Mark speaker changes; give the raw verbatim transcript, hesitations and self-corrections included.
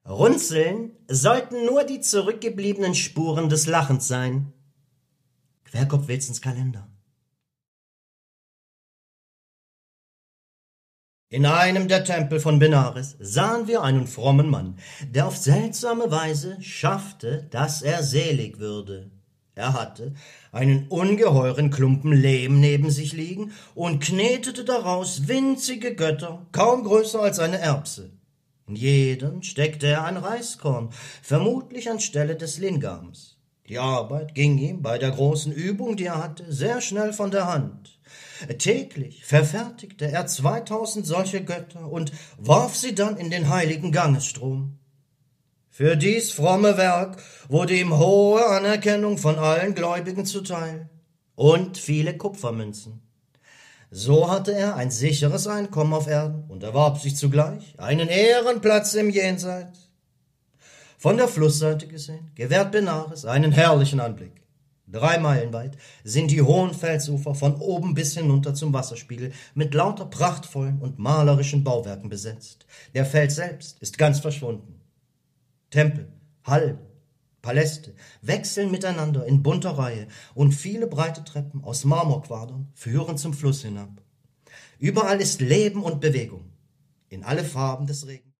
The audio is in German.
Speaker 1: Runzeln sollten nur die zurückgebliebenen Spuren des Lachens sein. Querkopf Wilsons Kalender. In einem der Tempel von Benares sahen wir einen frommen Mann, der auf seltsame Weise schaffte, dass er selig würde. Er hatte einen ungeheuren Klumpen Lehm neben sich liegen und knetete daraus winzige Götter, kaum größer als eine Erbse. In jeden steckte er ein Reiskorn, vermutlich anstelle des Lingams. Die Arbeit ging ihm bei der großen Übung, die er hatte, sehr schnell von der Hand. Täglich verfertigte er zweitausend solche Götter und warf sie dann in den heiligen Gangesstrom. Für dies fromme Werk wurde ihm hohe Anerkennung von allen Gläubigen zuteil und viele Kupfermünzen. So hatte er ein sicheres Einkommen auf Erden und erwarb sich zugleich einen Ehrenplatz im Jenseits. Von der Flussseite gesehen gewährt Benares einen herrlichen Anblick. Drei Meilen weit sind die hohen Felsufer von oben bis hinunter zum Wasserspiegel mit lauter prachtvollen und malerischen Bauwerken besetzt. Der Fels selbst ist ganz verschwunden. Tempel, Hallen, Paläste wechseln miteinander in bunter Reihe und viele breite Treppen aus Marmorquadern führen zum Fluss hinab. Überall ist Leben und Bewegung, in alle Farben des Regens.